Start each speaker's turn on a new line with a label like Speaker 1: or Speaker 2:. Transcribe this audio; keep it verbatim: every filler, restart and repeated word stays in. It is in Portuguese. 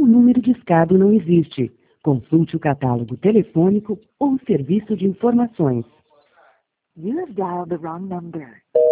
Speaker 1: O número discado não existe. Consulte o catálogo telefônico ou serviço de informações.
Speaker 2: You have dialed the wrong number.